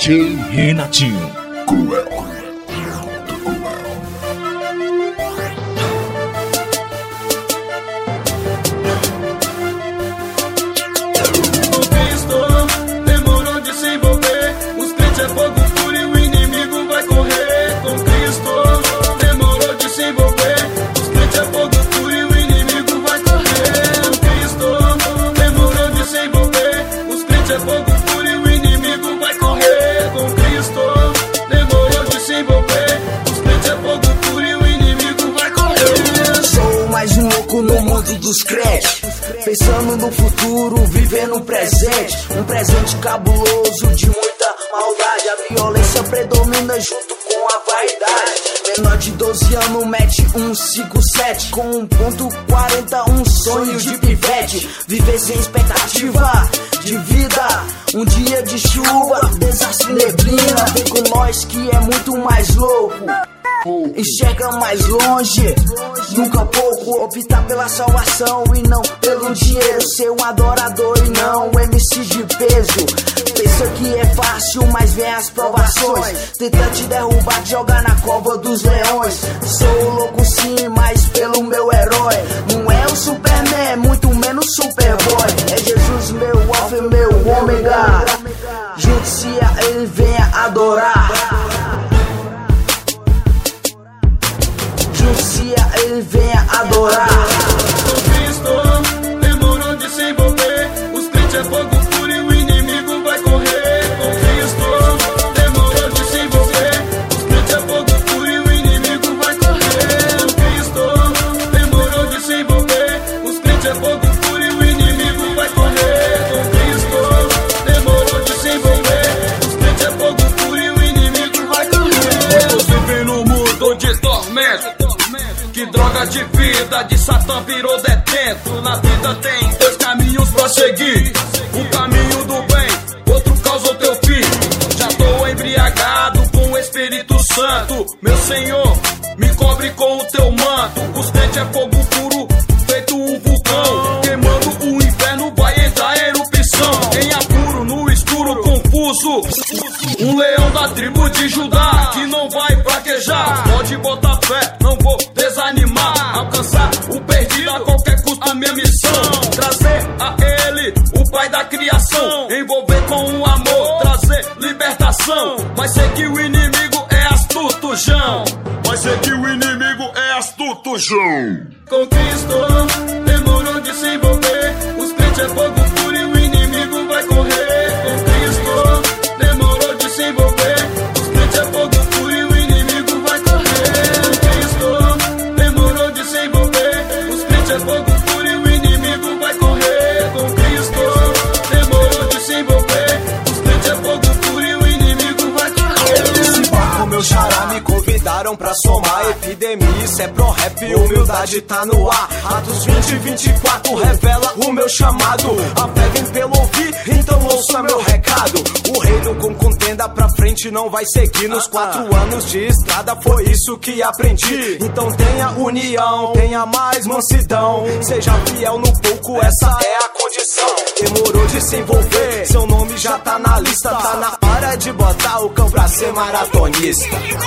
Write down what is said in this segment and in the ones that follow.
DJ Renatinho. Cruel. Dos crentes, pensando no futuro, vivendo um presente cabuloso de muita maldade. A violência predomina junto com a vaidade. Menor de 12 anos mete 157 com 1.40, um sonho de pivete. Viver sem expectativa de vida, um dia de chuva, desastre, neblina. Vem com nós que é muito mais louco. Enxerga mais longe, nunca pouco. Optar pela salvação e não pelo dinheiro. Ser um adorador e não um MC de peso. Pensa que é fácil, mas vem as provações. Tenta te derrubar, te jogar na cova dos leões. Sou louco sim, mas pelo meu herói. Não é o Superman, muito menos Superboy. É Jesus, meu alfa e meu ômega. Junte-se a ele, venha adorar. Se ele venha adorar. Cristo demorou de se envolver. Os crentes é fogo puro e o inimigo vai correr. Com Cristo demorou de se envolver. Os crentes é fogo puro e o inimigo vai correr. Com Cristo demorou de se envolver. Os crentes é fogo puro e o inimigo vai correr. Com Cristo demorou de se envolver. Os crentes é fogo puro e o inimigo vai correr. Todos vivem no mundo de tormento. Que droga de vida, de Satã virou detento. Na vida tem dois caminhos pra seguir. Um caminho do bem, outro causa o teu fim. Já tô embriagado com o Espírito Santo. Meu Senhor, me cobre com o teu manto. Os crentes é fogo puro, feito um vulcão. Queimando o inferno, vai entrar em erupção. Em apuro, no escuro, confuso. Um leão da tribo de Judá, que não vai fraquejar. Pode botar fé, não vou desanimar. Alcançar o perdido a qualquer custo, a minha missão. Trazer a ele, o pai da criação. Envolver com o amor, trazer libertação. Mas sei que o inimigo é astuto, João. Mas sei que o inimigo é astuto, João. Com Cristo demorou de se envolver. Os crentes é fogo puro e o inimigo vai correr. Com Cristo demorou de se envolver. Os crentes é fogo puro e o inimigo vai correr. Com Cristo demorou de se envolver. Os crentes é fogo puro e o inimigo vai correr. Com Cristo demorou de se envolver. Os crentes é fogo puro e o inimigo vai correr. Esse barco meu xará me convidaram pra somar. Epidemia, isso é pro rap, humildade tá no ar. Atos 20 e 24 revela o meu chamado. A fé vem pelo ouvir, então ouça meu recado. O reino com contenda pra frente não vai seguir. Nos 4 anos de estrada foi isso que aprendi. Então tenha união, tenha mais mansidão. Seja fiel no pouco, essa é a condição. Demorou de se envolver, seu nome já tá na lista. Tá na hora de botar o cão pra ser maratonista.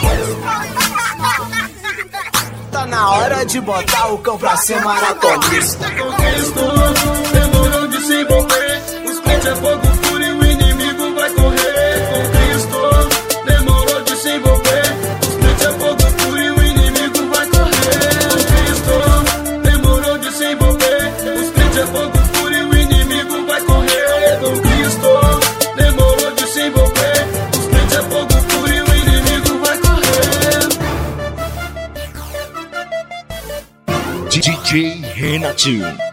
Tá na hora de botar o cão pra ser maratonista. Com Cristo demorou de se envolver. Os crentes é fogo puro e o inimigo vai correr. Com Cristo demorou de se envolver. Os crentes é fogo puro e o inimigo vai correr. Com Cristo demorou de se envolver. Os crentes é fogo puro e o inimigo vai correr. Com Cristo demorou de se envolver. Os crentes é fogo puro e o inimigo vai correr. DJ Renatinho.